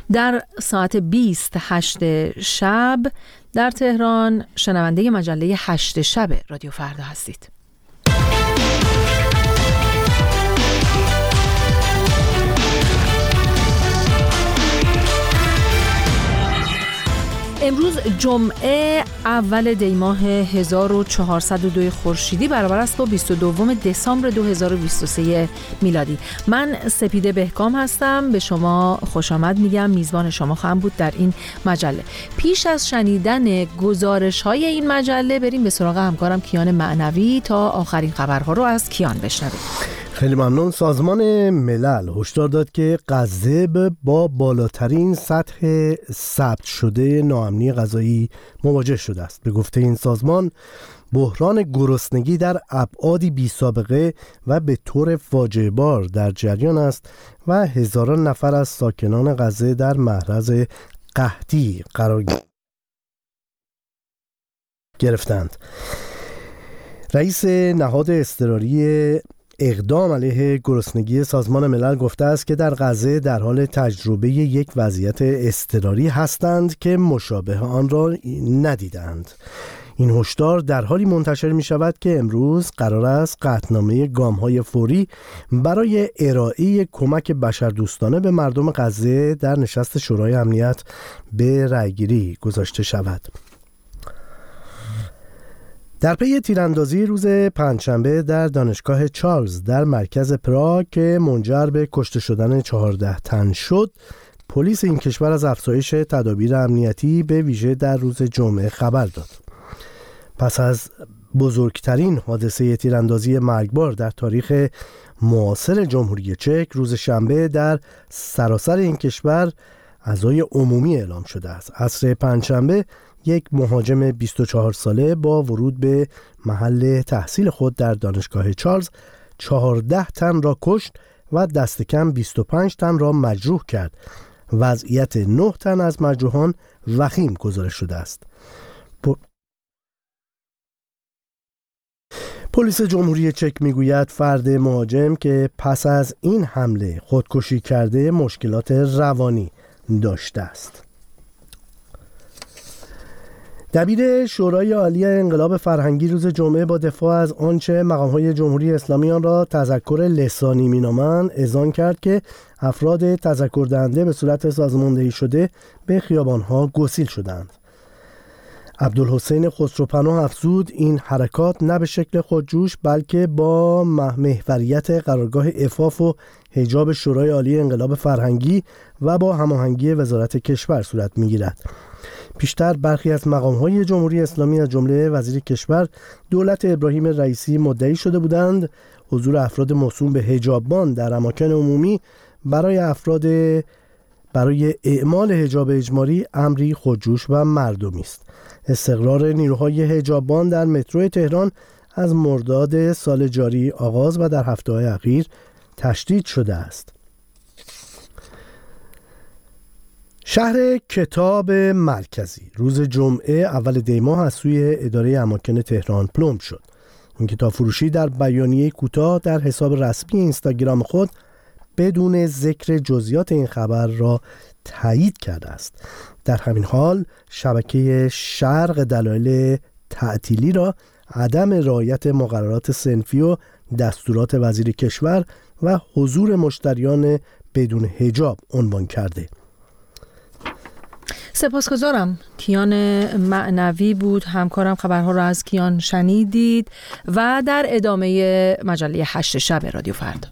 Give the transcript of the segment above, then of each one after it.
در ساعت 28 شب در تهران شنونده مجله 8 شب رادیو فردا هستید. امروز جمعه اول دی‌ماه 1402 خورشیدی برابر است با 22 دسامبر 2023 میلادی. من سپیده بهکام هستم، به شما خوش آمد میگم. میزبان شما خواهم بود در این مجله. پیش از شنیدن گزارش‌های این مجله بریم به سراغ همکارم کیان معنوی تا آخرین خبرها رو از کیان بشنویم. خیلی ممنون. سازمان ملل هشدار داد که غزه با بالاترین سطح ثبت شده ناامنی غذایی مواجه شده است. به گفته این سازمان، بحران گرسنگی در ابعادی بی‌سابقه و به طور فاجعه بار در جریان است و هزاران نفر از ساکنان غزه در معرض قحطی قرار گرفتند. رئیس نهاد اضطراری اقدام علیه گرسنگی سازمان ملل گفته است که در غزه در حال تجربه یک وضعیت اضطراری هستند که مشابه آن را ندیدند. این هشدار در حالی منتشر می شود که امروز قرار است قطعنامه گام‌های فوری برای ارائه کمک بشردوستانه به مردم غزه در نشست شورای امنیت به رأیگیری گذاشته شود. در پی تیراندازی روز پنجشنبه در دانشگاه چارلز در مرکز پراگ که منجر به کشته شدن 14 تن شد، پلیس این کشور از افزایش تدابیر امنیتی به ویژه در روز جمعه خبر داد. پس از بزرگترین حادثه تیراندازی مرگبار در تاریخ معاصر جمهوری چک، روز شنبه در سراسر این کشور عزای عمومی اعلام شده است. عصر پنجشنبه یک مهاجم 24 ساله با ورود به محل تحصیل خود در دانشگاه چارلز 14 تن را کشت و دست کم 25 تن را مجروح کرد. وضعیت 9 تن از مجروحان وخیم گزارش شده است. پلیس جمهوری چک میگوید فرد مهاجم که پس از این حمله خودکشی کرده مشکلات روانی داشته است. دبیر شورای عالی انقلاب فرهنگی روز جمعه با دفاع از آنچه مقام‌های جمهوری اسلامی آن را تذکر لسانی می‌نامند اذعان کرد که افراد تذکر دهنده به صورت سازماندهی شده به خیابان‌ها گسیل شدند. عبدالحسین خسروپناه افزود این حرکات نه به شکل خودجوش بلکه با محوریت قرارگاه عفاف و حجاب شورای عالی انقلاب فرهنگی و با هماهنگی وزارت کشور صورت می‌گیرد. پیشتر برخی از مقام‌های جمهوری اسلامی از جمله وزیر کشور دولت ابراهیم رئیسی مدعی شده بودند حضور افراد موسوم به حجاببان در اماکن عمومی برای اعمال حجاب اجباری امری خودجوش و مردمی است. استقرار نیروهای حجاببان در مترو تهران از مرداد سال جاری آغاز و در هفته‌های اخیر تشدید شده است. شهر کتاب مرکزی روز جمعه اول دی‌ماه از سوی اداره اماکن تهران پلمب شد. این کتاب فروشی در بیانیه کوتاه در حساب رسمی اینستاگرام خود بدون ذکر جزئیات این خبر را تایید کرده است. در همین حال شبکه شرق دلایل تعطیلی را عدم رعایت مقررات صنفی و دستورات وزیر کشور و حضور مشتریان بدون حجاب عنوان کرده. سپاسگزارم. کیان معنوی بود همکارم. خبرها را از کیان شنیدید و در ادامه مجله 8 شب رادیو فردا.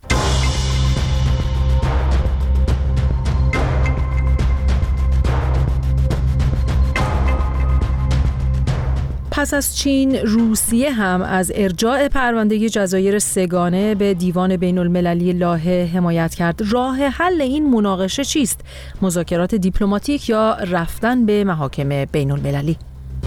پس از چین، روسیه هم از ارجاع پرونده جزایر سه‌گانه به دیوان بین المللی لاهه حمایت کرد. راه حل این مناقشه چیست؟ مذاکرات دیپلماتیک یا رفتن به محاکم بین المللی؟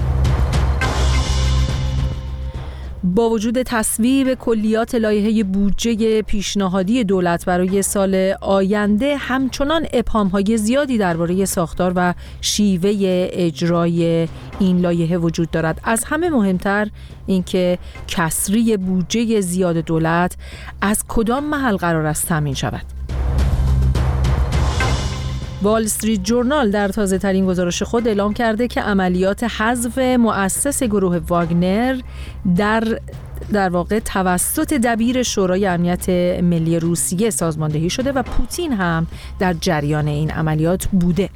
با وجود تصویب کلیات لایحه بودجه پیشنهادی دولت برای سال آینده، همچنان ابهام‌های زیادی درباره ساختار و شیوه اجرای این لایحه وجود دارد. از همه مهمتر اینکه کسری بودجه زیاد دولت از کدام محل قرار است تامین شود. وال استریت جورنال در تازه ترین گزارش خود اعلام کرده که عملیات حذف مؤسس گروه واگنر در واقع توسط دبیر شورای امنیت ملی روسیه سازماندهی شده و پوتین هم در جریان این عملیات بوده.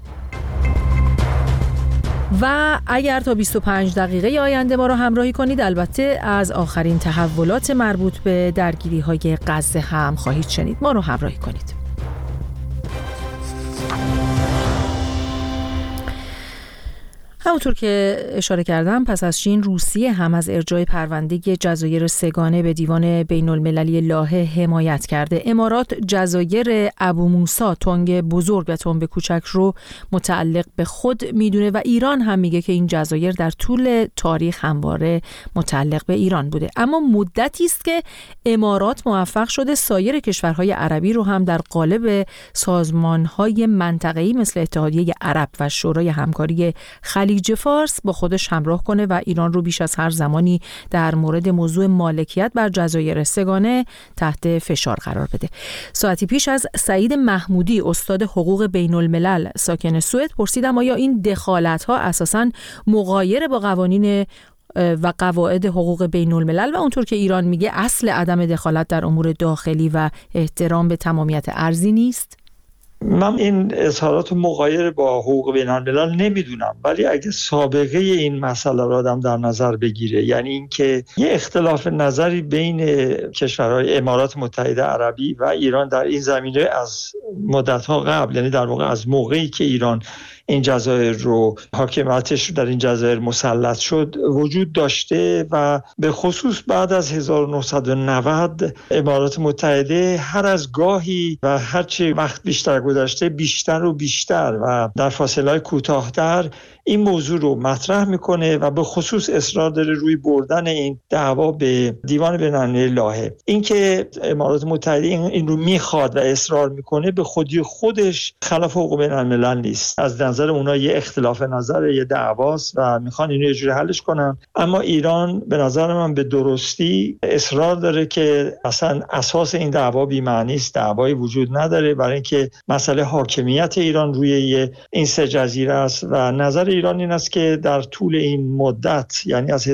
و اگر تا 25 دقیقه آینده ما رو همراهی کنید، البته از آخرین تحولات مربوط به درگیری‌های غزه هم خواهید شنید. ما رو همراهی کنید. همونطور که اشاره کردم، پس از چین، روسیه هم از ارجاع پرونده جزایر سگانه به دیوان بین المللی لاهه حمایت کرده. امارات جزایر ابو موسی، تنگ بزرگ و تنب کوچک رو متعلق به خود میدونه و ایران هم میگه که این جزایر در طول تاریخ همواره متعلق به ایران بوده. اما مدتی است که امارات موفق شده سایر کشورهای عربی رو هم در قالب سازمانهای منطقه‌ای مثل اتحادیه عرب و شورای همکاری خلیج فارس با خودش همراه کنه و ایران رو بیش از هر زمانی در مورد موضوع مالکیت بر جزایر سگانه تحت فشار قرار بده. ساعتی پیش از سعید محمودی، استاد حقوق بین الملل ساکن سوئد، پرسیدم آیا این دخالت‌ها اساساً مغایر با قوانین و قواعد حقوق بین الملل و اونطور که ایران میگه اصل عدم دخالت در امور داخلی و احترام به تمامیت ارضی نیست؟ من این اظهارات مغایر با حقوق بین الملل نمیدونم، ولی اگه سابقه این مسئله را آدم در نظر بگیره، یعنی اینکه یه اختلاف نظری بین کشورهای امارات متحده عربی و ایران در این زمینه از مدت‌ها قبل، یعنی در واقع از موقعی که ایران این جزایر رو حاکمیتش در این جزایر مسلط شد وجود داشته و به خصوص بعد از 1990 امارات متحده هر از گاهی و هرچی وقت بیشتر گذشته بیشتر و بیشتر و در فاصله کوتاه‌تر این موضوع رو مطرح میکنه و به خصوص اصرار داره روی بردن این دعوا به دیوان بین‌المللی لاهه. اینکه امارات متحده این رو میخواد و اصرار میکنه به خودی خودش خلاف حقوق بین‌الملل نیست. از نظر اونا یه اختلاف نظر، یه دعواست و میخوان اینو یه جوری حلش کنن، اما ایران به نظر من به درستی اصرار داره که اصلا اساس این دعوا بی‌معنی است، دعوایی وجود نداره، برای اینکه مسئله حاکمیت ایران روی این سه جزیره است و نظر ایران این است که در طول این مدت، یعنی از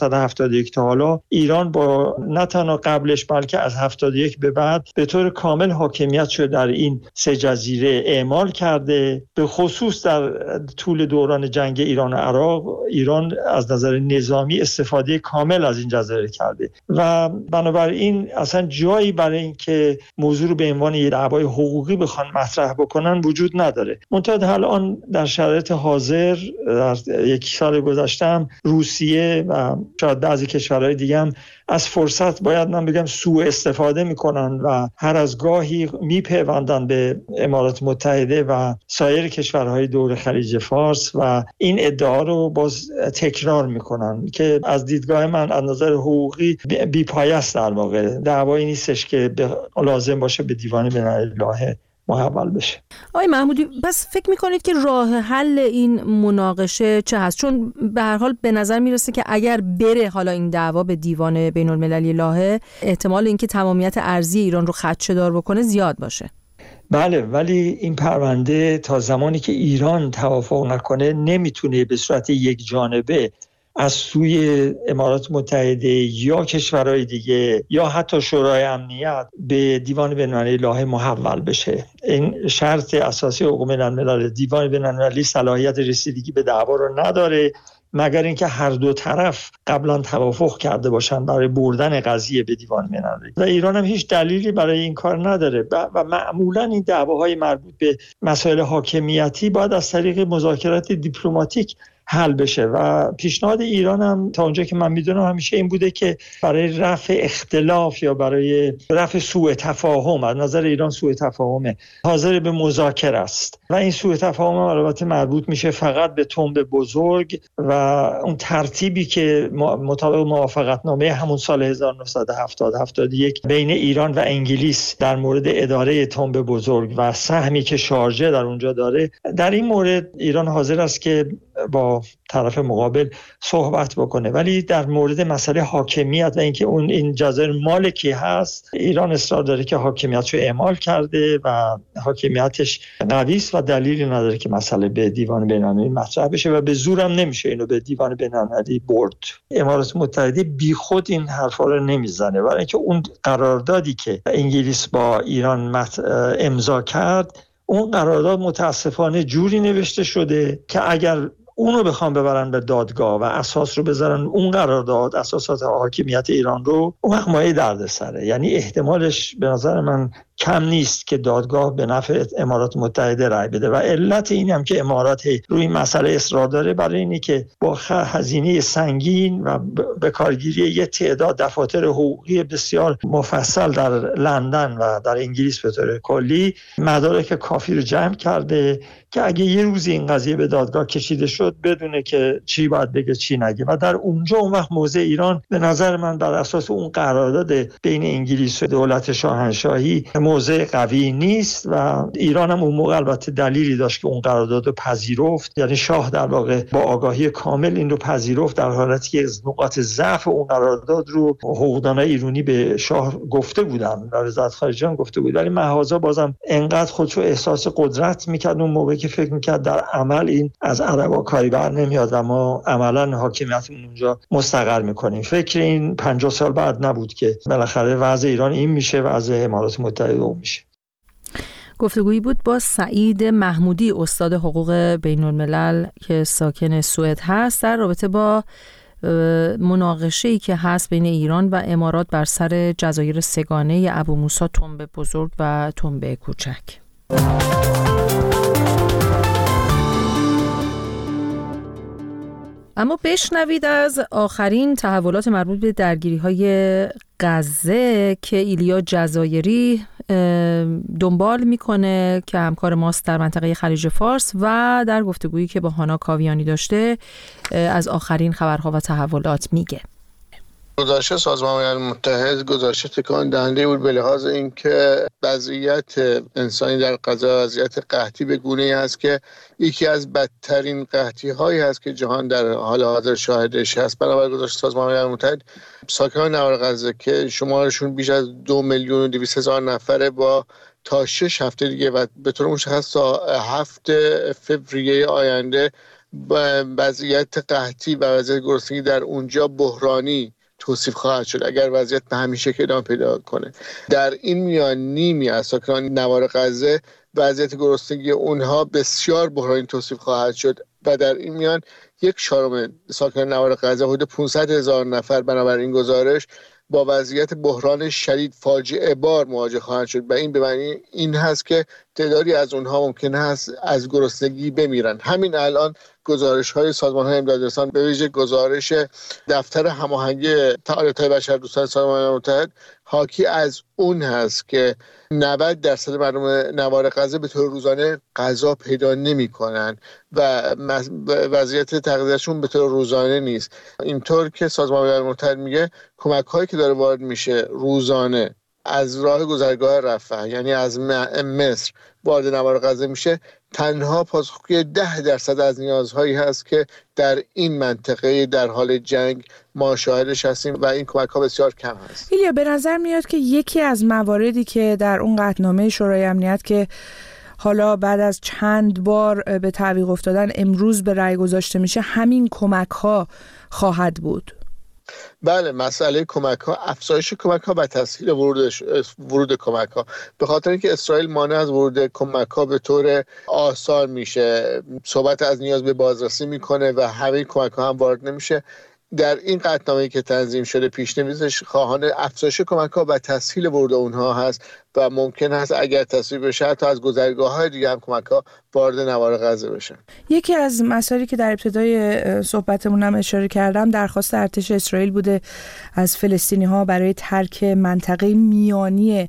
1971 تا حالا، ایران با نه تنها قبلش بلکه از 71 به بعد به طور کامل حاکمیت شده در این سه جزیره اعمال کرده. به خصوص در طول دوران جنگ ایران و عراق، ایران از نظر نظامی استفاده کامل از این جزیره کرده و بنابراین اصلا جایی برای این که موضوع رو به عنوان یه دعوای حقوقی بخوان مطرح بکنن وجود نداره. منتها الان در شرایط حاضر، در یک سال گذشته روسیه و شاید بعضی کشورهای دیگه هم از فرصت، باید من بگم، سوء استفاده میکنن و هر از گاهی میپیوندن به امارات متحده و سایر کشورهای دور خلیج فارس و این ادعا رو باز تکرار میکنن که از دیدگاه من از نظر حقوقی بی‌پایه است. در واقع دعوایی نیستش که لازم باشه به دیوان بین‌المللی لاهه محول بشه. آقای محمودی، بس فکر میکنید که راه حل این مناقشه چه هست؟ چون به هر حال به نظر میرسه که اگر بره حالا این دعوا به دیوان بین المللی لاهه، احتمال اینکه تمامیت ارضی ایران رو خدشه‌دار بکنه زیاد باشه. بله، ولی این پرونده تا زمانی که ایران توافق نکنه نمیتونه به صورت یک جانبه از سوی امارات متحده یا کشورهای دیگه یا حتی شورای امنیت به دیوان بین‌المللی لاهه محول بشه. این شرط اساسی حقوق بین‌الملل، دیوان بین‌المللی صلاحیت رسیدگی به دعوا رو نداره مگر اینکه هر دو طرف قبلا توافق کرده باشن برای بردن قضیه به دیوان بین‌المللی و ایران هم هیچ دلیلی برای این کار نداره و معمولا این دعواهای مربوط به مسائل حاکمیتی باید از طریق مذاکرات دیپلماتیک حل بشه و پیشنهاد ایران هم تا اونجا که من میدونم همیشه این بوده که برای رفع اختلاف یا برای رفع سوء تفاهم، از نظر ایران سوء تفاهمه، حاضر به مذاکره است و این سوء تفاهم البته مربوط میشه فقط به تنب بزرگ و اون ترتیبی که مطابق موافقتنامه همون سال 1970-71 بین ایران و انگلیس در مورد اداره تنب بزرگ و سهمی که شارژه در اونجا داره، در این مورد ایران حاضر است که با با طرف مقابل صحبت بکنه. ولی در مورد مسئله حاکمیت و اینکه این جزایر مال کی هست، ایران اصرار داره که حاکمیتشو اعمال کرده و حاکمیتش قوی است و دلیلی نداره که مسئله به دیوان بین‌المللی مطرح بشه و به زورم نمیشه اینو به دیوان بین‌المللی برد. امارات متحده بیخود این حرفا رو نمیزنه، برای اینکه اون قراردادی که انگلیس با ایران امضا کرد، اون قرارداد متاسفانه جوری نوشته شده که اگر اونو بخوام ببرن به دادگاه و اساس رو بذارن اون قرارداد اساسات حاکمیت ایران رو، اون وقت مایه دردسره. یعنی احتمالش به نظر من کم نیست که دادگاه به نفع امارات متحده رأی بده و علت این هم که امارات روی مسئله اصرار داره برای اینه که با هزینه سنگین و به کارگیری یه تعداد دفاتر حقوقی بسیار مفصل در لندن و در انگلیس به طور کلی مدارک کافی رو جمع کرده که اگه یه روزی این قضیه به دادگاه کشیده شد بدونه که چی باید بگه چی نگه و در اونجا اون وقت موضع ایران به نظر من بر اساس اون قرارداد بین انگلیس و دولت شاهنشاهی موضع قوی نیست و ایران هم اون موقع البته دلیلی داشت که اون قرارداد رو پذیرفت. یعنی شاه در واقع با آگاهی کامل این رو پذیرفت، در حالتی که از نقاط ضعف اون قرارداد رو حقوقدانای ایرانی به شاه گفته بودن و وزارت خارجه هم گفته بود، ولی مهازا بازم انقدر خودشو احساس قدرت میکرد اون موقع که فکر میکرد در عمل این از عربا کاری بر نمیاد و ما عملا حاکمیتمون اونجا مستقر میکنیم. فکر این 50 سال بعد نبود که بالاخره وضع ایران این میشه، وضع امارات متحده اون میشه. گفتگویی بود با سعید محمودی، استاد حقوق بین الملل که ساکن سوئد هست، در رابطه با مناقشه‌ای که هست بین ایران و امارات بر سر جزایر سگانه ابو موسی تنبه بزرگ و تنبه کوچک. اما بشنوید از آخرین تحولات مربوط به درگیری‌های غزه که ایلیا جزایری دنبال میکنه که همکار ماست در منطقه خلیج فارس و در گفتگویی که با هانا کاویانی داشته از آخرین خبرها و تحولات میگه. گزارش سازمان ملل متحد گزارش تکان دهنده بود به لحاظ اینکه وضعیت انسانی در غزه وضعیت قحطی به گونه‌ای است که یکی از بدترین قحطی‌هایی هست که جهان در حال حاضر شاهدش هست. بنابر گزارش سازمان ملل متحد ساکنان نوار غزه که شمارشون بیش از 2,200,000 نفره با تا 6 هفته دیگه و به طور مشخص تا 7 فوریه آینده وضعیت قحطی و وضعیت گرسنگی در اونجا بحرانی توصیف خواهد شد اگر وضعیت به همین شکل ادامه پیدا کنه. در این میان نیمی از ساکنان نوار غزه وضعیت گرسنگی اونها بسیار بحرانی توصیف خواهد شد و در این میان 1/4 ساکنان نوار غزه حدود 500,000 نفر بنابر این گزارش با وضعیت بحران شدید فاجعه بار مواجه خواهند شد و این به معنی این هست که تعدادی از اونها ممکن است از گرسنگی بمیرن. همین الان گزارش‌های سازمان‌های امدادرسان به ویژه گزارش دفتر هماهنگی فعالیت‌های بشردوستان سازمان ملل متحد حاکی از اون هست که 90% مردم نوار غزه به طور روزانه غذا پیدا نمی‌کنن و وضعیت تغذیه‌شون به طور روزانه نیست. اینطور که سازمان ملل متحد میگه کمک‌هایی که داره وارد میشه روزانه از راه گذرگاه رفح یعنی از مصر وارد نوار غزه میشه، تنها پاسخگوی 10% از نیازهایی هست که در این منطقه در حال جنگ ما شاهدش هستیم و این کمک ها بسیار کم هست. ایلیا، به نظر میاد که یکی از مواردی که در اون قطعنامه شورای امنیت که حالا بعد از چند بار به تعویق افتادن امروز به رأی گذاشته میشه همین کمک ها خواهد بود. بله، مسئله کمک ها، افزایش کمک ها و تسهیل ورود کمک ها، به خاطر اینکه اسرائیل مانع از ورود کمک ها به طور آسان میشه، صحبت از نیاز به بازرسی میکنه و همه کمک ها هم وارد نمیشه. در این قطعنامه‌ای که تنظیم شده پیش‌نویسش خواهان افزایش کمک‌ها و تسهیل ورود اونها هست و ممکن است اگر تصویب بشه حتی از گذرگاه‌های دیگه هم کمک‌ها وارد نوار غزه بشه. یکی از مسائلی که در ابتدای صحبتمون هم اشاره کردم درخواست ارتش اسرائیل بوده از فلسطینی‌ها برای ترک منطقه میانی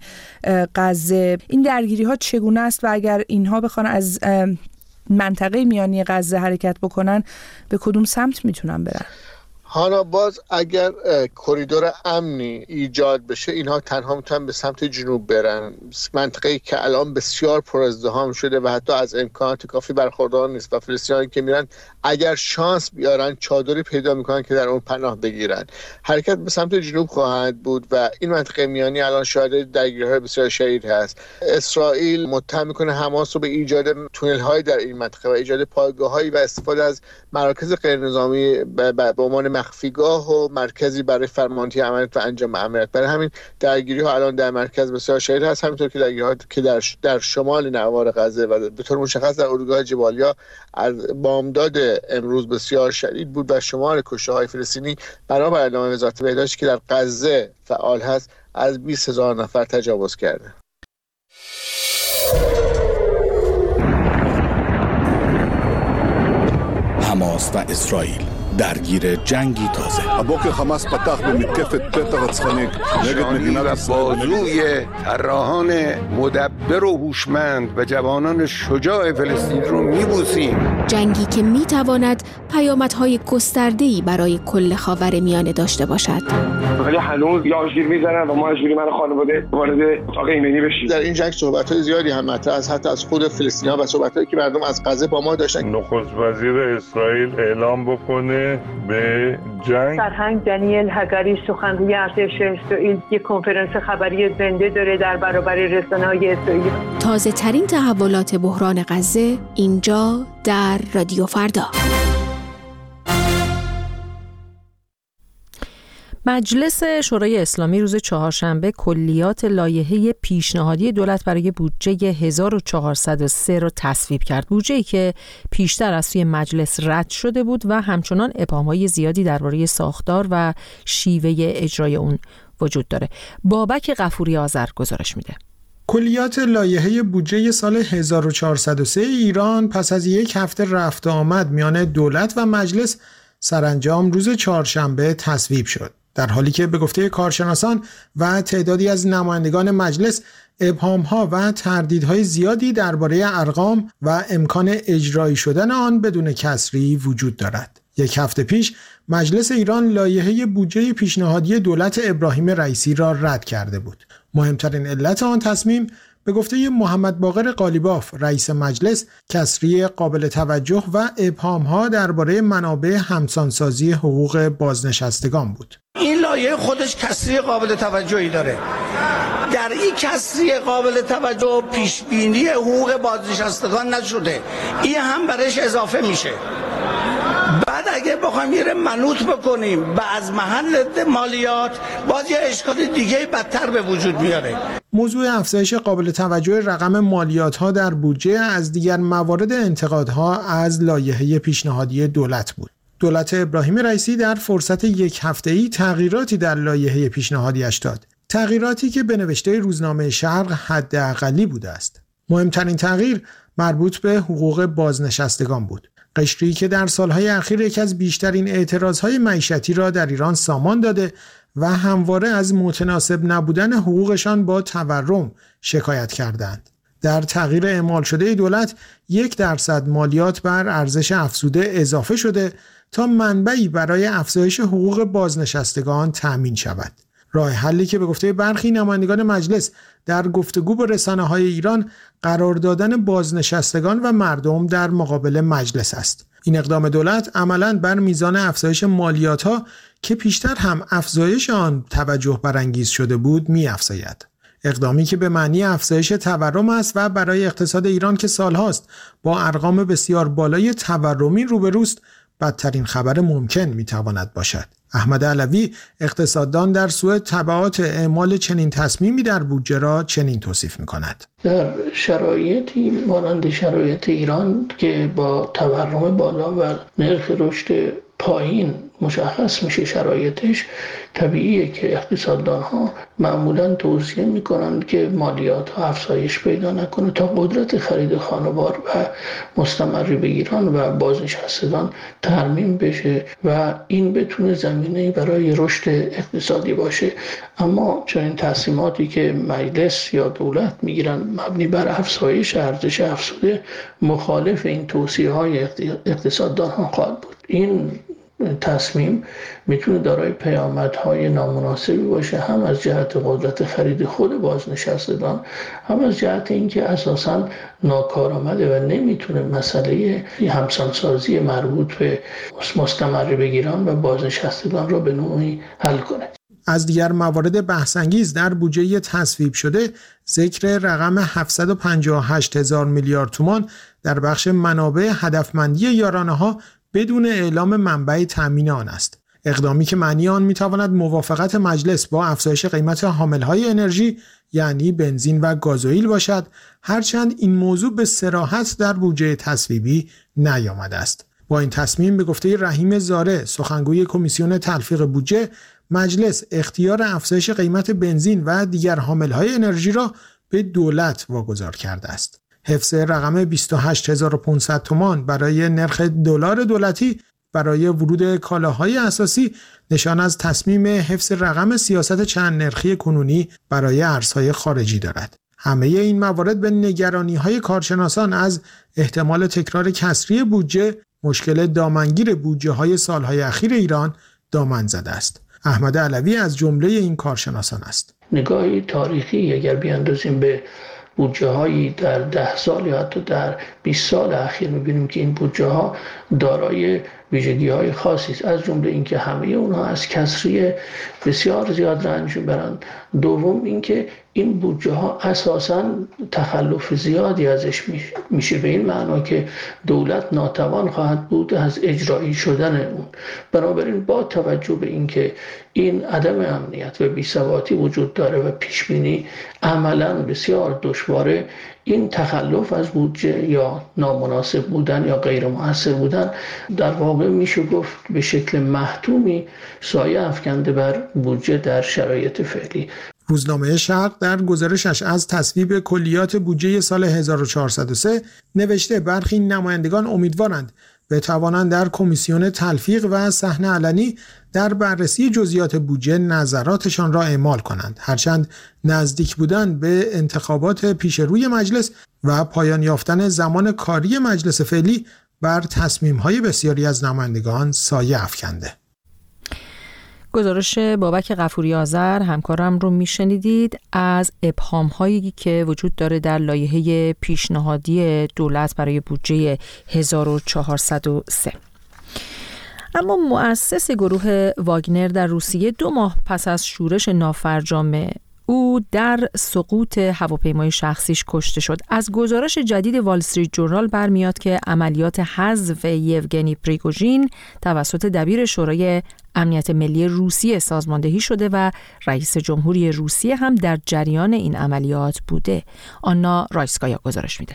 غزه. این درگیری‌ها چگونه است و اگر اینها بخوان از منطقه میانی غزه حرکت بکنن به کدوم سمت میتونن برن؟ هانا باز اگر کریدور امنی ایجاد بشه اینها تنها میتونن به سمت جنوب برن. منطقه‌ای که الان بسیار پر ازدحام شده و حتی از امکانات کافی برخوردار نیست و فلسطینیانی که میرن اگر شانس بیارن چادری پیدا میکنن که در اون پناه بگیرن. حرکت به سمت جنوب خواهد بود و این منطقه میانی الان شاهد درگیری‌های بسیار شدید هست. اسرائیل متهم میکنه حماس رو به ایجاد تونل‌های در این منطقه و ایجاد پایگاه‌هایی و استفاده از مراکز غیرنظامی به عنوان مخفیگاه و مرکزی برای فرماندهی عملیات و انجام عملیات. برای همین درگیری‌ها الان در مرکز بسیار شدید هست، همینطور که درگیری‌ها که در شمال نوار غزه و به طور مشخص در اردوگاه جبالیا از بامداد امروز بسیار شدید بود و شمار کشته‌های فلسطینی بنابر اعلام وزارت بهداشت که در غزه فعال هست از 20,000 نفر تجاوز کرده. حماس و اسرائیل درگیر جنگی تازه. הבוקר חמאס פתח במתקפת פתע רצחנית נגד מדינת ישראל. بازوی طراحان مدبر و هوشمند و جوانان شجاع فلسطین رو میبوسیم. جنگی که میتواند پیامدهای گسترده‌ای برای کل خاورمیانه داشته باشد. ولی هنوز یاشگیر میزنن و ما اجبوری من خانواده وارد اتاق ایمنی بشیم. در این جنگ صحبت‌های زیادی هم مطرح است، حتی از خود فلسطینی‌ها و صحبت‌هایی که مردم از غزه با ما داشتن. نخست وزیر اسرائیل اعلام بکنه به جنگ. سرهنگ دانیل هگاری سخنگوی ارتش اسرائیل یک کنفرانس خبری زنده داره در برابر رسانه‌های اسرائیل. تازه ترین تحولات بحران غزه اینجا در رادیو فردا. مجلس شورای اسلامی روز چهارشنبه کلیات لایحه پیشنهادی دولت برای بودجه 1403 را تصویب کرد. بودجه‌ای که پیشتر از سوی مجلس رد شده بود و همچنان ابهام‌های زیادی درباره ساختار و شیوه اجرای اون وجود داره. بابک غفوری آذر گزارش میده. کلیات لایحه بودجه سال 1403 ایران پس از یک هفته رفت و آمد میان دولت و مجلس سرانجام روز چهارشنبه تصویب شد. در حالی که به گفته کارشناسان و تعدادی از نمایندگان مجلس ابهام‌ها و تردیدهای زیادی درباره ارقام و امکان اجرایی شدن آن بدون کسری وجود دارد. یک هفته پیش مجلس ایران لایحه بودجه پیشنهادی دولت ابراهیم رئیسی را رد کرده بود. مهمترین علت آن تصمیم به گفته محمد باقر قالیباف رئیس مجلس کسری قابل توجه و ابهام‌ها درباره منابع همسانسازی حقوق بازنشستگان بود. این لایحه خودش کسری قابل توجهی داره. در این کسری قابل توجه پیش بینی حقوق بازنشستگان نشده. این هم برش اضافه میشه. بعد اگه بخوایم یه منوط بکنیم به از محل مالیات باز یه اشکال دیگه بدتر به وجود میاره. موضوع افزایش قابل توجه رقم مالیات‌ها در بودجه از دیگر موارد انتقادها از لایحه پیشنهادی دولت بود. دولت ابراهیم رئیسی در فرصت یک هفته‌ای تغییراتی در لایحه پیشنهادیش داد. تغییراتی که به نوشته روزنامه شرق حداقلی بوده است. مهمترین تغییر مربوط به حقوق بازنشستگان بود. قشری که در سالهای اخیر یکی از بیشترین اعتراضهای معیشتی را در ایران سامان داده و همواره از متناسب نبودن حقوقشان با تورم شکایت کردند. در تغییر اعمال شده دولت 1% مالیات بر ارزش افزوده اضافه شده تا منبعی برای افزایش حقوق بازنشستگان تأمین شود. راه حلی که به گفته برخی نمایندگان مجلس در گفتگو با رسانه‌های ایران قرار دادن بازنشستگان و مردم در مقابل مجلس است. این اقدام دولت عملاً بر میزان افزایش مالیات‌ها که پیشتر هم افزایش آن توجه برانگیز شده بود می‌افزاید. اقدامی که به معنی افزایش تورم است و برای اقتصاد ایران که سالهاست با ارقام بسیار بالای تورمی روبروست بدترین خبر ممکن می‌تواند باشد. احمد علوی اقتصاددان در سوئد تبعات اعمال چنین تصمیمی در بودجه را چنین توصیف می‌کند. در شرایطی مانند شرایط ایران که با تورم بالا و نرخ رشد پایین مشخص میشه شرایطش، طبیعیه که اقتصاددان‌ها معمولاً توصیه میکنند که مالیات ها افزایش پیدا نکنه تا قدرت خرید خانوار و مستمری به ایران و بازنشستگان ترمیم بشه و این بتونه زمینه‌ای برای رشد اقتصادی باشه. اما چنین تصمیماتی که مجلس یا دولت میگیرن مبنی بر افزایش ارزش افزوده مخالف این توصیه‌های اقتصاددان‌ها خواهد بود. این تصمیم میتونه دارای پیامدهای نامناسبی باشه، هم از جهت قدرت خرید خود بازنشستگان، هم از جهت اینکه اساساً ناکارآمده و نمیتونه مسئله همسانسازی مربوط به مستمر بگیران و بازنشستگان را به نوعی حل کنه. از دیگر موارد بحث‌انگیز در بودجه تصویب شده ذکر رقم 758,000 میلیارد تومان در بخش منابع هدفمندی یارانه‌ها بدون اعلام منبع تامین آن است. اقدامی که معنی آن می‌تواند موافقت مجلس با افزایش قیمت حامل‌های انرژی یعنی بنزین و گازوئیل باشد، هرچند این موضوع به صراحت در بودجه تصویبی نیامده است. با این تصمیم به گفته رحیم زاره سخنگوی کمیسیون تلفیق بودجه، مجلس اختیار افزایش قیمت بنزین و دیگر حامل‌های انرژی را به دولت واگذار کرده است. حفظ رقم 28500 تومان برای نرخ دلار دولتی برای ورود کالاهای اساسی نشان از تصمیم حفظ رقم سیاست چند نرخی کنونی برای ارزهای خارجی دارد. همه این موارد به نگرانی‌های کارشناسان از احتمال تکرار کسری بودجه، مشکل دامنگیر بودجه‌های سالهای اخیر ایران دامن زده است. احمد علوی از جمله این کارشناسان است. نگاهی تاریخی اگر بیاندازیم به بودجه هایی در 10 سال یا حتی در 20 سال اخیر می‌بینیم که این بودجه ها دارای ویژگی های خاصی است، از جمله اینکه همه اونها از کسری بسیار زیاد رنج می‌برند. دوم اینکه این بودجه ها اساساً تخلف زیادی ازش میشه، به این معنا که دولت ناتوان خواهد بود از اجرایی شدن اون. بنابراین با توجه به اینکه این عدم امنیت و بی‌ثباتی وجود داره و پیشبینی عملاً بسیار دشواره، این تخلف از بودجه یا نامناسب بودن یا غیر مؤثر بودن در واقع میشه گفت به شکل محتومی سایه افکنده بر بودجه در شرایط فعلی. روزنامه شرق در گزارشش از تصویب کلیات بودجه سال 1403 نوشته برخی نمایندگان امیدوارند بتوانند در کمیسیون تلفیق و صحن علنی در بررسی جزئیات بودجه نظراتشان را اعمال کنند، هرچند نزدیک بودن به انتخابات پیش روی مجلس و پایان یافتن زمان کاری مجلس فعلی بر تصمیم‌های بسیاری از نمایندگان سایه افکنده. گزارش بابک غفوری آذر همکارم رو میشنیدید از ابهام‌هایی که وجود داره در لایحه پیشنهادی دولت برای بودجه 1403. اما مؤسس گروه واگنر در روسیه 2 ماه پس از شورش نافرجام او در سقوط هواپیمای شخصیش کشته شد. از گزارش جدید وال استریت جورنال برمیاد که عملیات حذف یوگنی پریگوژین توسط دبیر شورای امنیت ملی روسیه سازماندهی شده و رئیس جمهوری روسیه هم در جریان این عملیات بوده. آنا رایسکایا گزارش میده.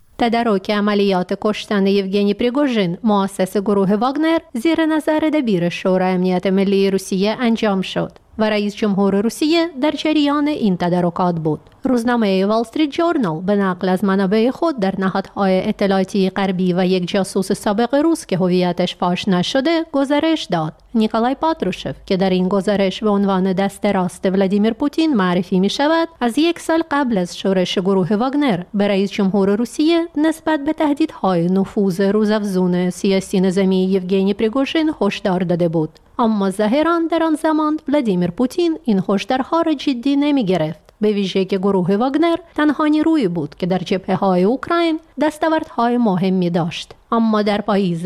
تدارک عملیات کشتن یوگنی پریگوژین مؤسس گروه واگنر زیر نظر دبیر شورای امنیت ملی روسیه انجام شد و رئیس جمهور روسیه در جریان این تدارکات بود. روزنامه وال استریت جورنال به نقل از منابع خود در نهادهای اطلاعاتی غربی و یک جاسوس سابق روس که هویتش فاش نشده گزارش داد. نیکولای پاتروشف که در این گزارش به عنوان دست راست ولادیمیر پوتین معرفی می شود، از 1 سال قبل از شورش گروه واگنر به رئیس جمهور روسیه نسبت به تهدیدهای نفوذ روزافزون سیاسی نظامی یوگنی پریگوژین هشدار داده بود. اما ظاهراً در آن زمان ولادیمیر پوتین این هشدارها را جدی نمی گرفت، به ویژه که گروه واگنر تنها نیرویی بود که در جبهه‌های اوکراین دستاوردهای مهمی داشت. اما در پاییز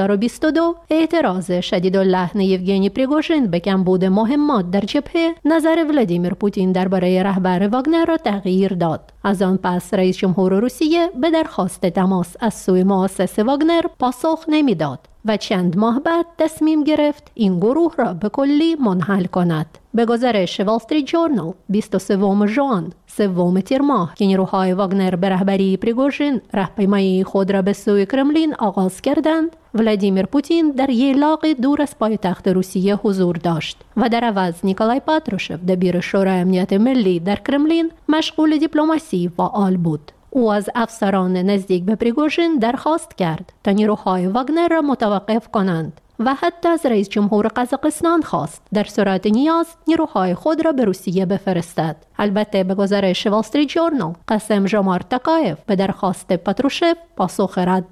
2022 اعتراض شدیداللحن یوگنی پریگوژین به کمبود مهمات در جبهه نظر ولادیمیر پوتین درباره رهبر واگنر را تغییر داد. از آن پس رئیس جمهور روسیه به درخواست تماس از سوی مؤسس واگنر پاسخ نمیداد و چند ماه بعد تصمیم گرفت این گروه را به کلی منحل کند. به گزارش وال استریت جورنال 23 ژوئن، 3 تیر ماه که نیروهای واگنر به رهبری پریگوژین راهپیمایی خود را به سوی کرملین آغاز کردند، ولادیمیر پوتین در یلاق دور از پایتخت روسیه حضور داشت و در عوض نیکولای پاتروشف دبیر شورای امنیت ملی در کرملین مشغول دیپلماسی فعال بود. او از افسران نزدیک به پریگوژین درخواست کرد تا نیروهای واگنر را متوقف کنند و حتی از رئیس جمهور قزاقستان خواست در صورت نیاز نیروهای خود را به روسیه بفرستد. البته به گزارش وال استریت جورنال قاسم جومارت توکایف به درخواست پاتروشف پاسخ رد داد.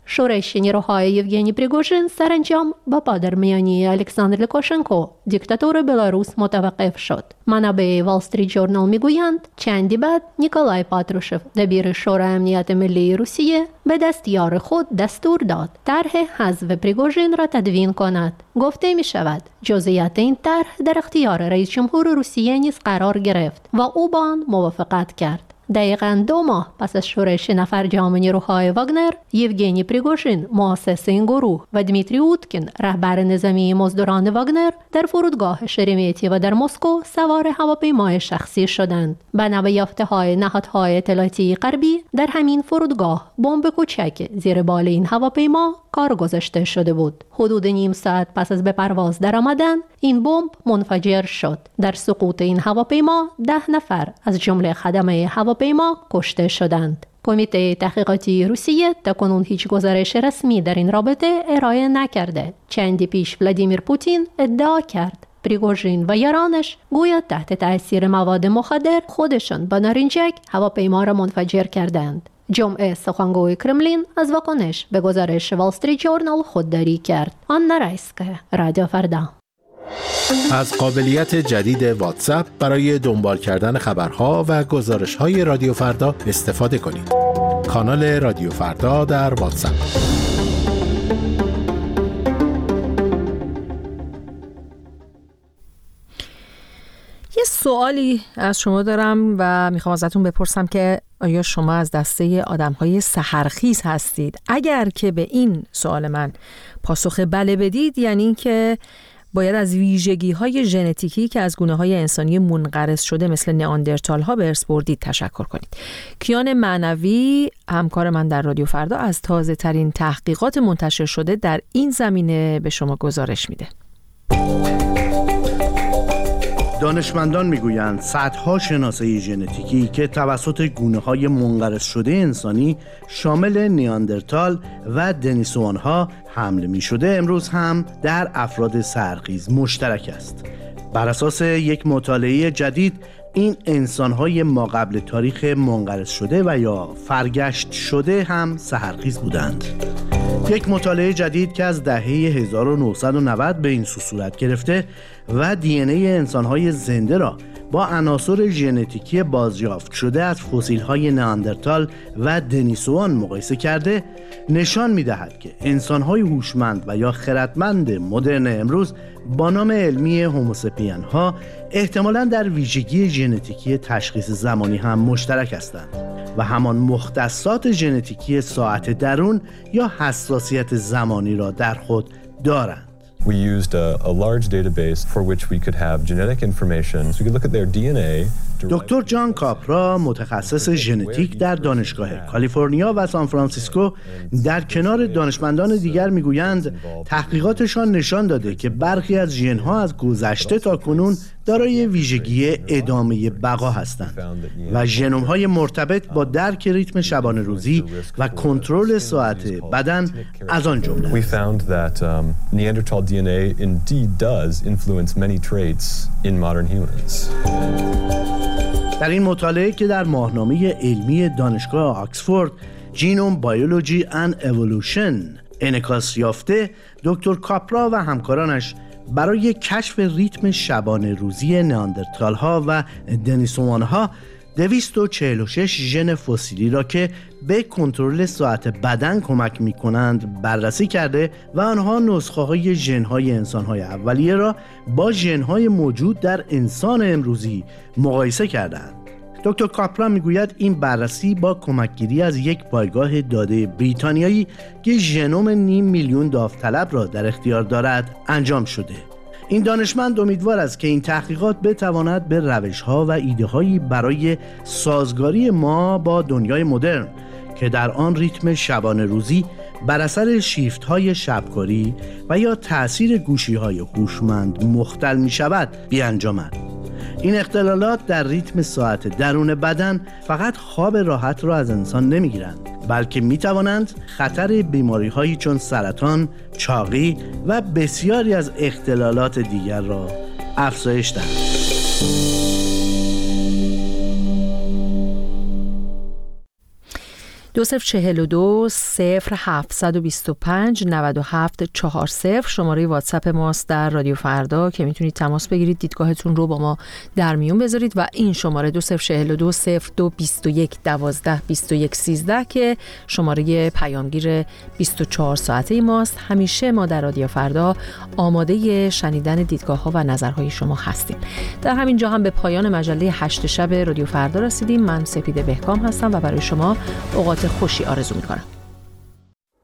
شورش نیروهای یوگنی پریگوژین سرانجام با پادرمیانی الکساندر لوکاشنکو دیکتاتور بلاروس متوقف شد. منابع وال استریت جورنال میگویند چندی بعد نیکولای پاتروشف دبیر شورای امنیت ملی روسیه به دستیار خود دستور داد طرح حذف پریگوژین را تدوین کند. گفته می شود جزئیات این طرح در اختیار رئیس جمهور روسیه نیز قرار گرفت و او با آن موافقت کرد. دقیقاً 2 ماه پس از شورش نفرجام نیروهای واگنر، یوگنی پریگوژین مؤسس این گروه و دمیتری اوتکین رهبر نظامی مزدوران واگنر در فرودگاه شرمیتی و در مسکو سوار هواپیمای شخصی شدند. بنا به یافته‌های نهادهای اطلاعاتی غربی در همین فرودگاه بمب کوچک زیر بال این هواپیما کار گذاشته شده بود. حدود نیم ساعت پس از به پرواز درآمدن این بمب منفجر شد. در سقوط این هواپیما 10 نفر از جمله خدمه هواپیما کشته شدند. کمیته تحقیقاتی روسیه تاکنون هیچ گزارش رسمی در این رابطه ارائه نکرده. چندی پیش ولادیمیر پوتین ادعا کرد پریگوژین و یارانش گویا تحت تأثیر مواد مخدر خودشان با نارنجک هواپیما را منفجر کردند. جمعه سخنگوی کرملین از واکنش به گزارش وال استریت جورنال خودداری کرد. آنا رایسکا، رادیو فردا. از قابلیت جدید واتساپ برای دنبال کردن خبرها و گزارش‌های رادیو فردا استفاده کنید. کانال رادیو فردا در واتساپ. یه سوالی از شما دارم و میخوام ازتون بپرسم که آیا شما از دسته آدم‌های سحرخیز هستید؟ اگر که به این سوال من پاسخ بله بدید، یعنی این که باید از ویژگی‌های ژنتیکی که از گونه‌های انسانی منقرض شده مثل نئاندرتال‌ها به ارث بردید تشکر کنید. کیان معنوی، همکار من در رادیو فردا، از تازه‌ترین تحقیقات منتشر شده در این زمینه به شما گزارش میده. دانشمندان میگویند صدها شناسایی ژنتیکی که توسط گونه‌های منقرض شده انسانی شامل نیاندرتال و دنیسوان‌ها حمل می‌شده امروز هم در افراد سحرخیز مشترک است. بر اساس یک مطالعه جدید این انسان‌های ماقبل تاریخ منقرض شده و یا فرگشت شده هم سحرخیز بودند. یک مطالعه جدید که از دهه 1990 به این سو صورت گرفته و دی ان ای انسان‌های زنده را با عناصر ژنتیکی بازیافت شده از فسیل‌های نئاندرتال و دنیسوان مقایسه کرده، نشان می‌دهد که انسان‌های هوشمند و یا خردمند مدرن امروز با نام علمی هوموسپین‌ها احتمالاً در ویژگی ژنتیکی تشخیص زمانی هم مشترک هستند و همان مختصات ژنتیکی ساعت درون یا حساسیت زمانی را در خود دارند. We used a large database for which we could have genetic information. So we could look at their DNA. دکتر جان کاپرا، متخصص ژنتیک در دانشگاه کالیفرنیا و سان فرانسیسکو، در کنار دانشمندان دیگر میگویند تحقیقاتشان نشان داده که برخی از ژن‌ها از گذشته تا کنون دارای ویژگی ادامه بقا هستند و ژنوم‌های مرتبط با درک ریتم شبانه روزی و کنترل ساعت بدن از آن جمله. We found that Neanderthal DNA indeed does influence many traits in modern humans. در این مطالعه که در ماهنامه علمی دانشگاه آکسفورد جینوم بایولوژی اند اِوولوشن انعکاس یافته، دکتر کاپرا و همکارانش برای کشف ریتم شبانه روزی نئاندرتال ها و دنیسوان ها 246 ژن فسیلی را که به کنترل ساعت بدن کمک می کنند بررسی کرده و آنها نسخه های ژن های انسان های اولیه را با ژن های موجود در انسان امروزی مقایسه کردند. دکتر کاپرا میگوید این بررسی با کمکگیری از یک پایگاه داده بریتانیایی که ژنوم 500,000 داوطلب را در اختیار دارد انجام شده. این دانشمند امیدوار است که این تحقیقات بتواند به روش‌ها و ایده‌هایی برای سازگاری ما با دنیای مدرن که در آن ریتم شبانه روزی بر اثر شیفت‌های شبکاری و یا تأثیر گوشی‌های هوشمند مختل می‌شود بیانجامد. این اختلالات در ریتم ساعت درون بدن فقط خواب راحت را از انسان نمیگیرند، بلکه میتوانند خطر بیماری‌هایی چون سرطان، چاقی و بسیاری از اختلالات دیگر را افزایش دهند. 2042 0725 97 40 شماره واتساپ ماست در رادیو فردا که میتونید تماس بگیرید، دیدگاهتون رو با ما در میون بذارید و این شماره 2042 02 21 12 21 13 که شماره پیامگیر 24 ساعته ماست. همیشه ما در رادیو فردا آماده شنیدن دیدگاه‌ها و نظرهای شما هستیم. در همین جا هم به پایان مجله 8 شب رادیو فردا رسیدیم. من سپیده بهکام هستم و برای شما اوقات خوشی آرزو می‌کنم.